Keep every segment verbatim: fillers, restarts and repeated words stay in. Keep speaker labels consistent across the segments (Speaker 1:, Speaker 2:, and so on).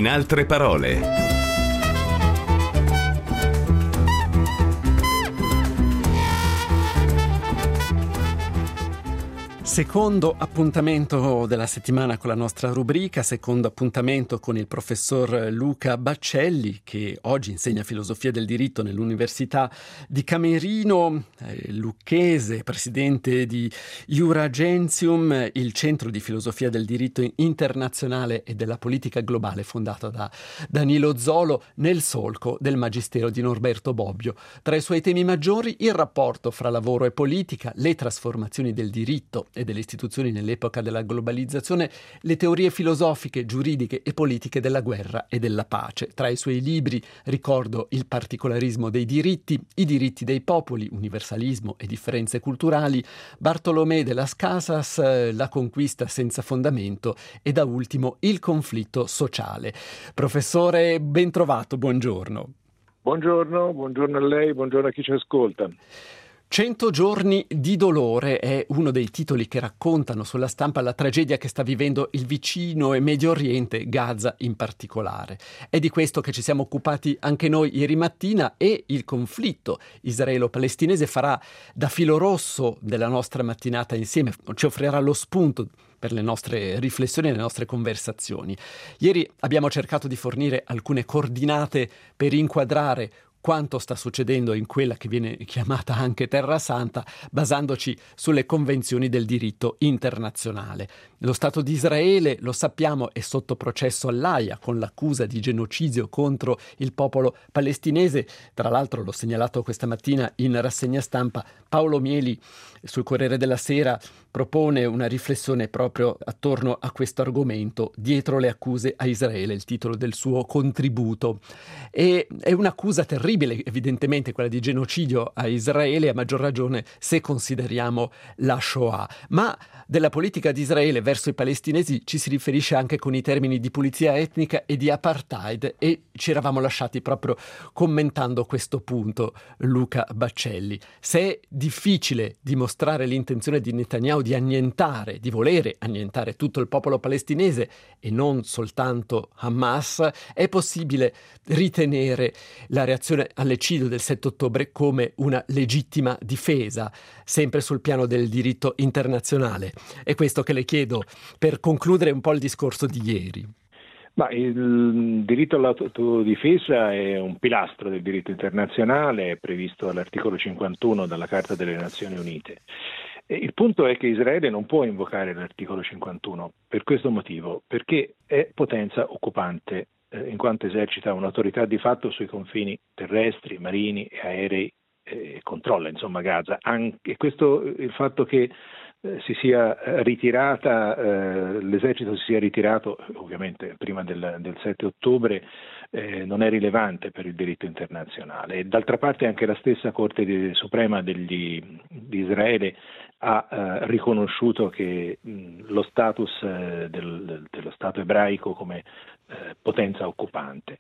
Speaker 1: In altre parole.
Speaker 2: Secondo appuntamento della settimana con la nostra rubrica, secondo appuntamento con il professor Luca Baccelli, che oggi insegna filosofia del diritto nell'Università di Camerino, eh, lucchese, presidente di Iura Gentium, il centro di filosofia del diritto internazionale e della politica globale fondato da Danilo Zolo nel solco del magistero di Norberto Bobbio. Tra i suoi temi maggiori il rapporto fra lavoro e politica, le trasformazioni del diritto e delle istituzioni nell'epoca della globalizzazione, le teorie filosofiche, giuridiche e politiche della guerra e della pace. Tra i suoi libri ricordo Il particolarismo dei diritti, I diritti dei popoli, Universalismo e differenze culturali, Bartolomé de las Casas, La conquista senza fondamento e da ultimo Il conflitto sociale. Professore, ben trovato, buongiorno.
Speaker 3: Buongiorno, buongiorno a lei, buongiorno a chi ci ascolta.
Speaker 2: Cento giorni di dolore è uno dei titoli che raccontano sulla stampa la tragedia che sta vivendo il vicino e Medio Oriente, Gaza in particolare. È di questo che ci siamo occupati anche noi ieri mattina e il conflitto israelo-palestinese farà da filo rosso della nostra mattinata insieme, ci offrirà lo spunto per le nostre riflessioni e le nostre conversazioni. Ieri abbiamo cercato di fornire alcune coordinate per inquadrare quanto sta succedendo in quella che viene chiamata anche Terra Santa, basandoci sulle convenzioni del diritto internazionale. Lo Stato di Israele, lo sappiamo, è sotto processo all'Aia con l'accusa di genocidio contro il popolo palestinese. Tra l'altro, l'ho segnalato questa mattina in rassegna stampa, Paolo Mieli sul Corriere della Sera propone una riflessione proprio attorno a questo argomento, Dietro le accuse a Israele, il titolo del suo contributo. E è un'accusa terribile, evidentemente, quella di genocidio a Israele, a maggior ragione se consideriamo la Shoah. Ma della politica di Israele verso i palestinesi ci si riferisce anche con i termini di pulizia etnica e di apartheid, e ci eravamo lasciati proprio commentando questo punto, Luca Baccelli. Se è difficile dimostrare l'intenzione di Netanyahu di annientare, di volere annientare tutto il popolo palestinese e non soltanto Hamas, è possibile ritenere la reazione all'eccidio del sette ottobre come una legittima difesa, sempre sul piano del diritto internazionale. È questo che le chiedo per concludere un po' il discorso di ieri.
Speaker 3: Ma il diritto all'autodifesa è un pilastro del diritto internazionale previsto all'articolo cinquantuno della Carta delle Nazioni Unite. E il punto è che Israele non può invocare l'articolo cinquantuno per questo motivo, perché è potenza occupante, eh, in quanto esercita un'autorità di fatto sui confini terrestri, marini e aerei e controlla insomma Gaza. Anche questo, il fatto che eh, si sia ritirata, eh, l'esercito si sia ritirato ovviamente prima del, del sette ottobre, eh, non è rilevante per il diritto internazionale. E d'altra parte anche la stessa Corte di, Suprema degli, di Israele ha eh, riconosciuto che mh, lo status eh, del, dello Stato ebraico come eh, potenza occupante.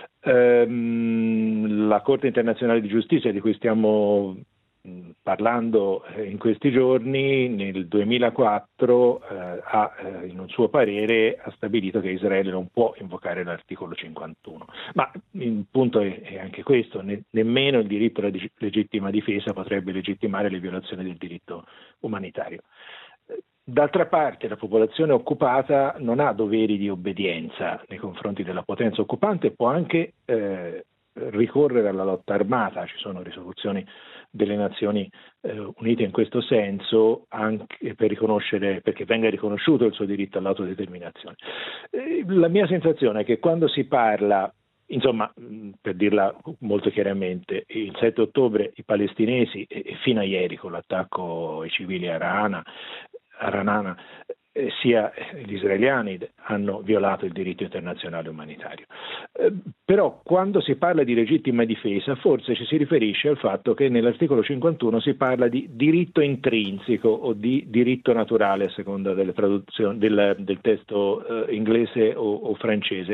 Speaker 3: Ehm, la Corte internazionale di giustizia di cui stiamo mh, parlando eh, in questi giorni, nel duemilaquattro eh, ha eh, in un suo parere ha stabilito che Israele non può invocare l'articolo cinquantuno. Ma il punto è, è anche questo, ne, nemmeno il diritto alla di, legittima difesa potrebbe legittimare le violazioni del diritto umanitario. D'altra parte la popolazione occupata non ha doveri di obbedienza nei confronti della potenza occupante, può anche eh, ricorrere alla lotta armata, ci sono risoluzioni delle Nazioni eh, Unite in questo senso, anche per riconoscere, perché venga riconosciuto il suo diritto all'autodeterminazione. Eh, la mia sensazione è che quando si parla, insomma, per dirla molto chiaramente, il sette ottobre i palestinesi, e fino a ieri con l'attacco ai civili a Rana, a Ranana, eh, sia gli israeliani hanno violato il diritto internazionale umanitario. Eh, però quando si parla di legittima difesa forse ci si riferisce al fatto che nell'articolo cinquantuno si parla di diritto intrinseco o di diritto naturale a seconda delle traduzioni del, del testo eh, inglese o, o francese.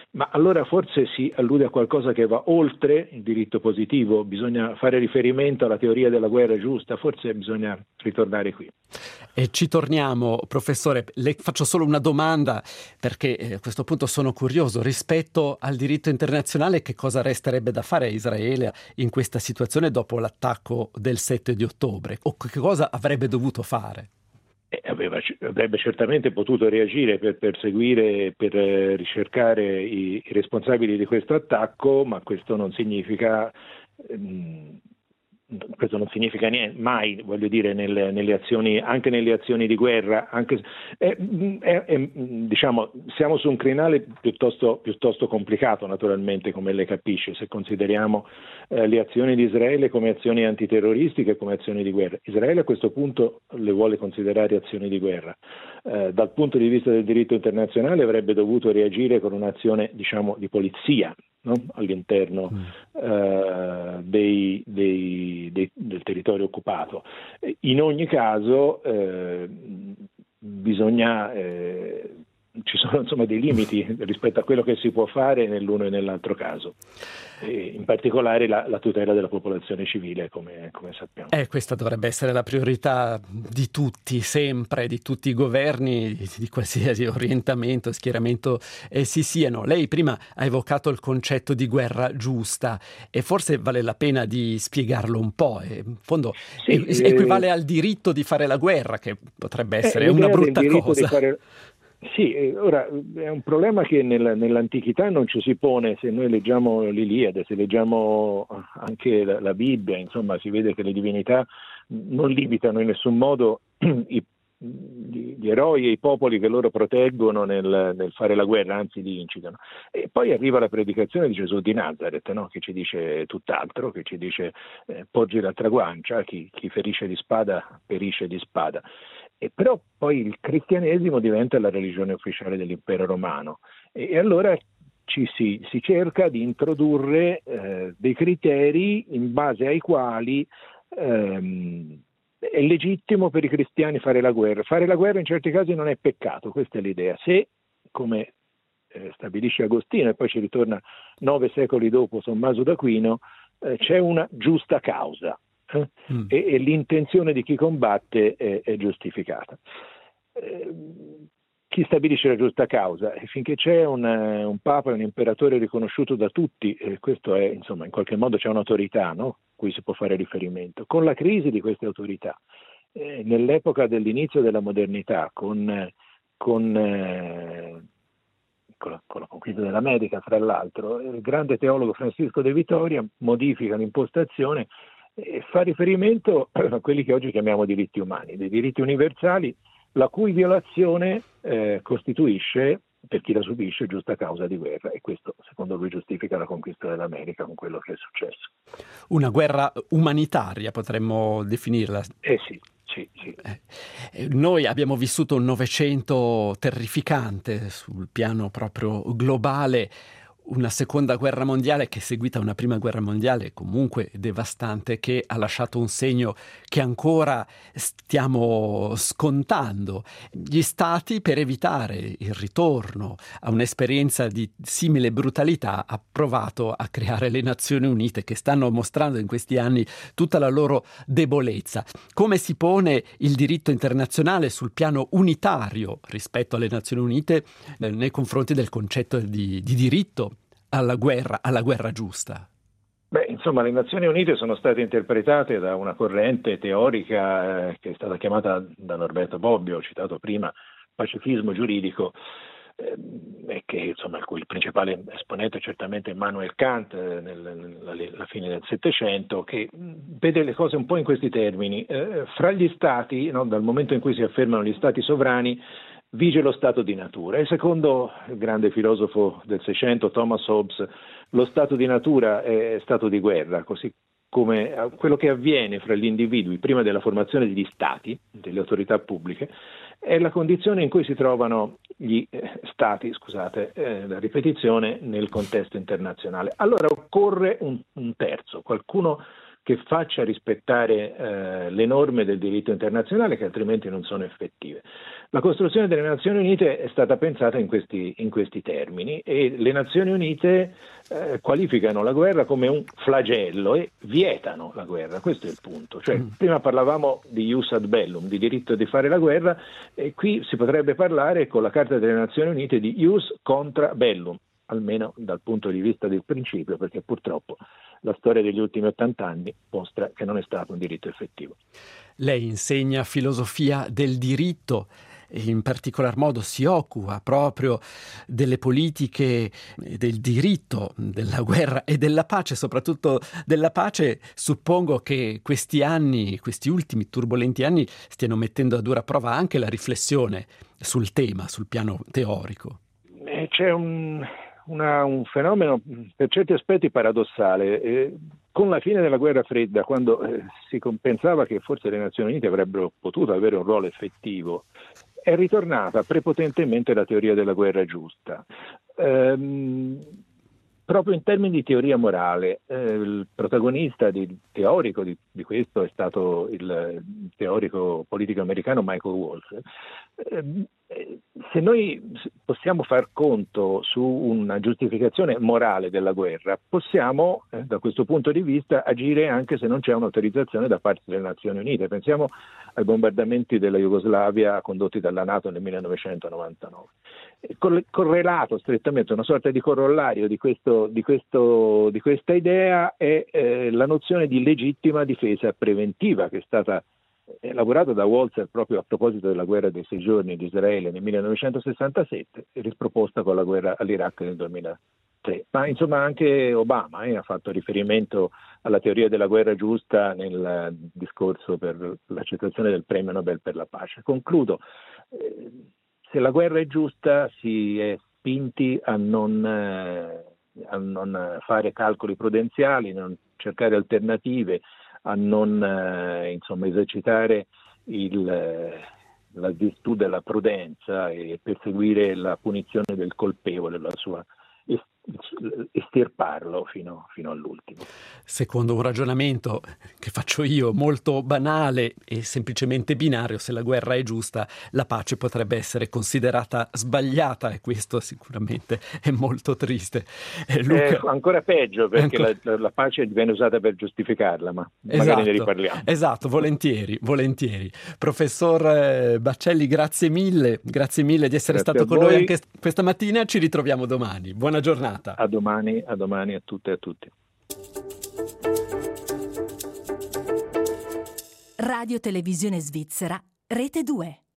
Speaker 3: ma allora forse si allude a qualcosa che va oltre il diritto positivo, bisogna fare riferimento alla teoria della guerra giusta, forse bisogna ritornare qui.
Speaker 2: E ci torniamo, professore. Le faccio solo una domanda, perché eh, a questo punto sono curioso. Rispetto al diritto internazionale, che cosa resterebbe da fare a Israele in questa situazione dopo l'attacco del sette di ottobre? O che cosa avrebbe dovuto fare?
Speaker 3: Eh, aveva, avrebbe certamente potuto reagire per perseguire, per eh, ricercare i, i responsabili di questo attacco, ma questo non significa... Ehm, Questo non significa niente, mai, voglio dire, nelle, nelle azioni, anche nelle azioni di guerra, anche, è, è, è, diciamo, siamo su un crinale piuttosto, piuttosto complicato, naturalmente, come lei capisce, se consideriamo eh, le azioni di Israele come azioni antiterroristiche, come azioni di guerra. Israele a questo punto le vuole considerare azioni di guerra. Eh, dal punto di vista del diritto internazionale avrebbe dovuto reagire con un'azione, diciamo, di polizia, no? All'interno mm. eh, dei, dei, dei, del territorio occupato. In ogni caso eh, bisogna, eh, ci sono insomma dei limiti rispetto a quello che si può fare nell'uno e nell'altro caso, e in particolare la, la tutela della popolazione civile, come, come sappiamo.
Speaker 2: Eh, questa dovrebbe essere la priorità di tutti, sempre, di tutti i governi, di, di qualsiasi orientamento, schieramento eh, si siano. Lei prima ha evocato il concetto di guerra giusta e forse vale la pena di spiegarlo un po'. E, in fondo sì, e, eh, equivale al diritto di fare la guerra, che potrebbe essere eh, una brutta cosa.
Speaker 3: Fare... Sì, ora è un problema che nel, nell'antichità non ci si pone. Se noi leggiamo l'Iliade, se leggiamo anche la, la Bibbia, insomma si vede che le divinità non limitano in nessun modo i, gli eroi e i popoli che loro proteggono nel, nel fare la guerra, anzi li incitano. E poi arriva la predicazione di Gesù di Nazaret, no? Che ci dice tutt'altro, che ci dice eh, poggi l'altra guancia, chi, chi ferisce di spada perisce di spada. E però poi il cristianesimo diventa la religione ufficiale dell'impero romano e, e allora ci si, si cerca di introdurre eh, dei criteri in base ai quali ehm, è legittimo per i cristiani fare la guerra. Fare la guerra in certi casi non è peccato, questa è l'idea. Se, come eh, stabilisce Agostino, e poi ci ritorna nove secoli dopo Tommaso d'Aquino, eh, c'è una giusta causa. Eh? Mm. E, e l'intenzione di chi combatte è, è giustificata. Eh, chi stabilisce la giusta causa? E finché c'è un, un papa e un imperatore riconosciuto da tutti, eh, questo è, insomma, in qualche modo c'è un'autorità, no? Cui si può fare riferimento. Con la crisi di queste autorità, eh, nell'epoca dell'inizio della modernità, con, con, eh, con, la, con la conquista dell'America, fra l'altro, il grande teologo Francisco de Vitoria modifica l'impostazione e fa riferimento a quelli che oggi chiamiamo diritti umani, dei diritti universali, la cui violazione eh, costituisce, per chi la subisce, giusta causa di guerra, e questo secondo lui giustifica la conquista dell'America con quello che è successo.
Speaker 2: Una guerra umanitaria potremmo definirla.
Speaker 3: Eh sì. Sì, sì.
Speaker 2: Eh, noi abbiamo vissuto un Novecento terrificante sul piano proprio globale, una seconda guerra mondiale che è seguita a una prima guerra mondiale comunque devastante, che ha lasciato un segno che ancora stiamo scontando. Gli stati, per evitare il ritorno a un'esperienza di simile brutalità, ha provato a creare le Nazioni Unite, che stanno mostrando in questi anni tutta la loro debolezza. Come si pone il diritto internazionale sul piano unitario rispetto alle Nazioni Unite eh, nei confronti del concetto di, di diritto alla guerra, alla guerra giusta?
Speaker 3: Beh, insomma, le Nazioni Unite sono state interpretate da una corrente teorica eh, che è stata chiamata da Norberto Bobbio, citato prima, pacifismo giuridico, eh, e che insomma il cui principale esponente è certamente Immanuel Kant eh, nella fine del Settecento, che vede le cose un po' in questi termini. Eh, fra gli stati, no, dal momento in cui si affermano gli stati sovrani, vige lo stato di natura, e secondo il grande filosofo del Seicento Thomas Hobbes lo stato di natura è stato di guerra, così come quello che avviene fra gli individui prima della formazione degli stati, delle autorità pubbliche, è la condizione in cui si trovano gli eh, stati, scusate eh, la ripetizione, nel contesto internazionale. Allora occorre un, un terzo, qualcuno che faccia rispettare eh, le norme del diritto internazionale, che altrimenti non sono effettive. La costruzione delle Nazioni Unite è stata pensata in questi, in questi termini, e le Nazioni Unite eh, qualificano la guerra come un flagello e vietano la guerra. Questo è il punto. Cioè, mm. Prima parlavamo di ius ad bellum, di diritto di fare la guerra, e qui si potrebbe parlare con la Carta delle Nazioni Unite di ius contra bellum, almeno dal punto di vista del principio, perché purtroppo la storia degli ultimi ottanta anni mostra che non è stato un diritto effettivo.
Speaker 2: Lei insegna filosofia del diritto e in particolar modo si occupa proprio delle politiche del diritto, della guerra e della pace, soprattutto della pace. Suppongo che questi anni, questi ultimi turbolenti anni, stiano mettendo a dura prova anche la riflessione sul tema, sul piano teorico.
Speaker 3: Eh, c'è un... Una, un fenomeno per certi aspetti paradossale. Eh, con la fine della guerra fredda, quando eh, si pensava che forse le Nazioni Unite avrebbero potuto avere un ruolo effettivo, è ritornata prepotentemente la teoria della guerra giusta. Ehm, proprio in termini di teoria morale, eh, il protagonista di, teorico di, di questo è stato il teorico politico americano Michael Walzer. Eh, se noi possiamo far conto su una giustificazione morale della guerra, possiamo eh, da questo punto di vista agire anche se non c'è un'autorizzazione da parte delle Nazioni Unite. Pensiamo ai bombardamenti della Jugoslavia condotti dalla NATO nel millenovecentonovantanove. Correlato strettamente, una sorta di corollario di, questo, di, questo, di questa idea è eh, la nozione di legittima difesa preventiva, che è stata elaborata da Walzer proprio a proposito della guerra dei sei giorni di Israele nel millenovecentosessantasette e risproposta con la guerra all'Iraq nel duemilatré. Ma insomma anche Obama eh, ha fatto riferimento alla teoria della guerra giusta nel discorso per l'accettazione del premio Nobel per la pace. Concludo, eh, se la guerra è giusta si è spinti a non, eh, a non fare calcoli prudenziali, non cercare alternative, a non eh, insomma, esercitare il, eh, la virtù della prudenza e perseguire la punizione del colpevole, la sua estirparlo fino, fino all'ultimo.
Speaker 2: Secondo un ragionamento che faccio io, molto banale e semplicemente binario, se la guerra è giusta, la pace potrebbe essere considerata sbagliata, e questo sicuramente è molto triste. Eh, Luca...
Speaker 3: È ancora peggio, perché ancora... La, la pace viene usata per giustificarla, ma
Speaker 2: esatto,
Speaker 3: magari ne riparliamo.
Speaker 2: Esatto, volentieri, volentieri. Professor Baccelli, grazie mille, grazie mille di essere
Speaker 3: grazie
Speaker 2: stato con noi anche questa mattina. Ci ritroviamo domani. Buona giornata.
Speaker 3: A domani, a domani a tutte e a tutti.
Speaker 1: Radio Televisione Svizzera, Rete due.